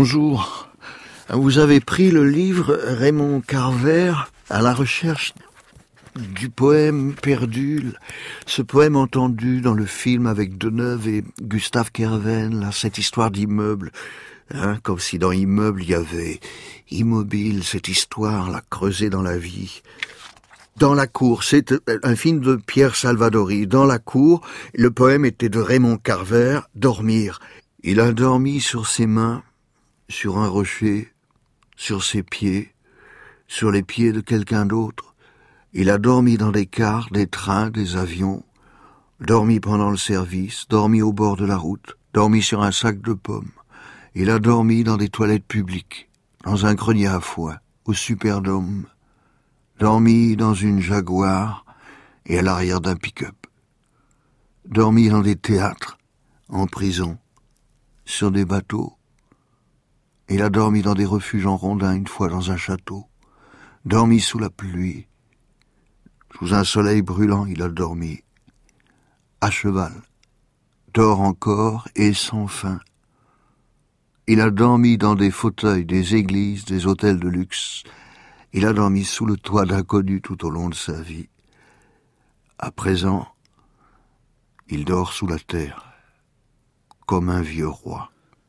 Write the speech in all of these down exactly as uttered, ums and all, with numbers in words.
Bonjour. Vous avez pris le livre Raymond Carver à la recherche du poème perdu, ce poème entendu dans le film avec Deneuve et Gustave Kerven, là, cette histoire d'immeuble, hein, comme si dans Immeuble il y avait Immobile, cette histoire là creusée dans la vie. Dans la cour, c'est un film de Pierre Salvadori. Dans la cour, le poème était de Raymond Carver, Dormir. Il a dormi sur ses mains, sur un rocher, sur ses pieds, sur les pieds de quelqu'un d'autre. Il a dormi dans des cars, des trains, des avions, dormi pendant le service, dormi au bord de la route, dormi sur un sac de pommes. Il a dormi dans des toilettes publiques, dans un grenier à foin, au Superdome, dormi dans une Jaguar et à l'arrière d'un pick-up, dormi dans des théâtres, en prison, sur des bateaux. Il a dormi dans des refuges en rondins une fois dans un château, dormi sous la pluie. Sous un soleil brûlant, il a dormi. À cheval, dort encore et sans fin. Il a dormi dans des fauteuils, des églises, des hôtels de luxe. Il a dormi sous le toit d'inconnus tout au long de sa vie. À présent, il dort sous la terre, comme un vieux roi.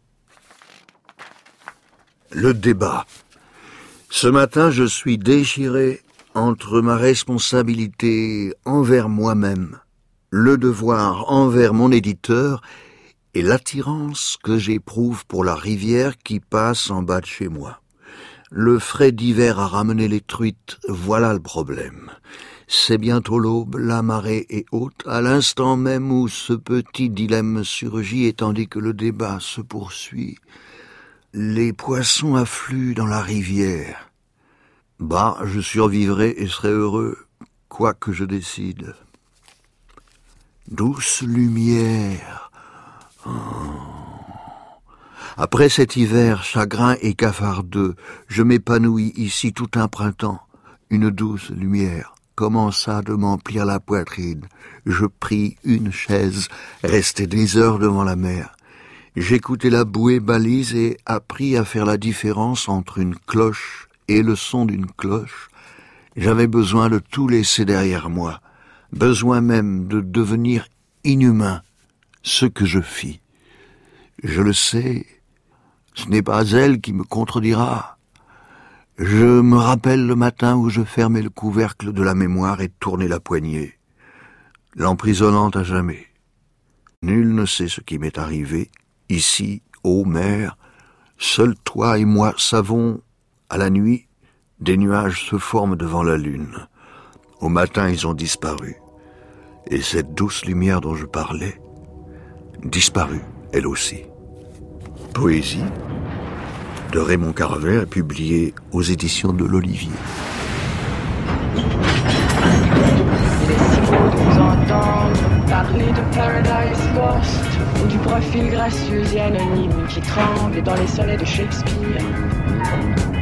Le débat. Ce matin, je suis déchiré entre ma responsabilité envers moi-même, le devoir envers mon éditeur et l'attirance que j'éprouve pour la rivière qui passe en bas de chez moi. Le frais d'hiver a ramené les truites, voilà le problème. C'est bientôt l'aube, la marée est haute, à l'instant même où ce petit dilemme surgit et tandis que le débat se poursuit. Les poissons affluent dans la rivière. Bah, je survivrai et serai heureux, quoi que je décide. Douce lumière. Oh. Après cet hiver chagrin et cafardeux, je m'épanouis ici tout un printemps. Une douce lumière commença de m'emplir la poitrine. Je pris une chaise, restai des heures devant la mer. J'écoutais la bouée balise et appris à faire la différence entre une cloche et le son d'une cloche. J'avais besoin de tout laisser derrière moi, besoin même de devenir inhumain, ce que je fis. Je le sais, ce n'est pas elle qui me contredira. Je me rappelle le matin où je fermais le couvercle de la mémoire et tournais la poignée, l'emprisonnant à jamais. Nul ne sait ce qui m'est arrivé. Ici, ô mer, seuls toi et moi savons, à la nuit, des nuages se forment devant la lune. Au matin, ils ont disparu. Et cette douce lumière dont je parlais, disparut, elle aussi. Poésie de Raymond Carver, publiée aux éditions de l'Olivier. Il est si beau de vous entendre parler de Paradise Lost ou du profil gracieux et anonyme qui tremble dans les sonnets de Shakespeare.